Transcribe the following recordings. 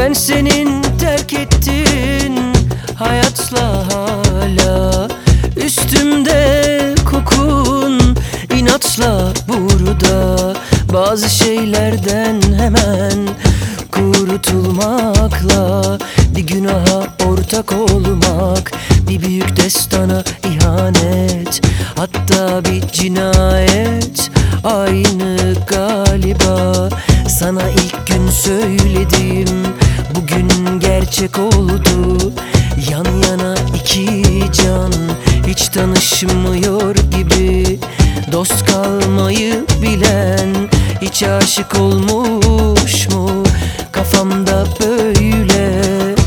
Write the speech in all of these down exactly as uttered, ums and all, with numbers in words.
Ben senin terk ettiğin hayatla hala üstümde kokun inatla burada. Bazı şeylerden hemen kurtulmakla bir günaha ortak olmak bir büyük destana ihanet, hatta bir cinayet. Aynı galiba sana ilk gün söylediğim bugün gerçek oldu. Yan yana iki can hiç tanışmıyor gibi, dost kalmayı bilen hiç aşık olmuş mu? Kafamda böyle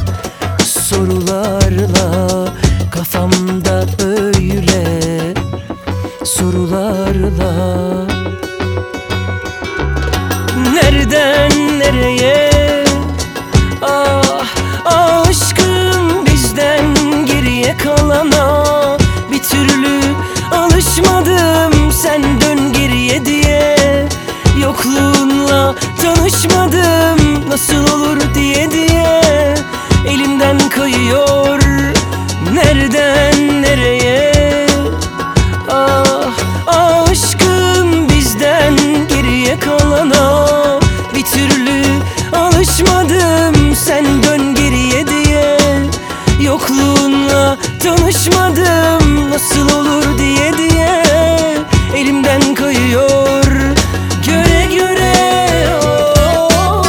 sorularla, kafamda böyle sorularla. Nereden nereye? Ah, aşkım bizden geriye kalana bir türlü alışmadım, sen dön geriye diye. Yokluğunla tanışmadım, nasıl olur diye diye elimden kayıyor. Nereden nereye? Ah, aşkım bizden geriye kalana bir türlü alışmadım, sen dön geriye diye. Yokluğunla tanışmadım, nasıl olur diye diye elimden kayıyor. Göre göre oh.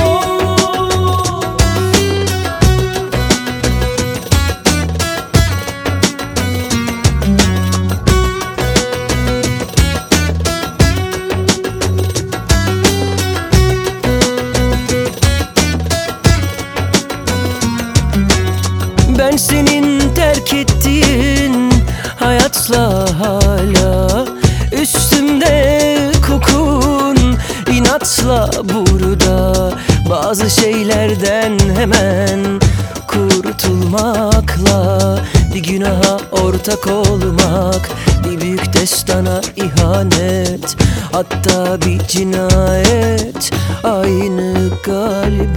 Ben senin terk ettiğin hayatla hala üstümde kokun inatla burada. Bazı şeylerden hemen kurtulmakla bir günaha ortak olmak bir büyük destana ihanet, hatta bir cinayet. Aynı galiba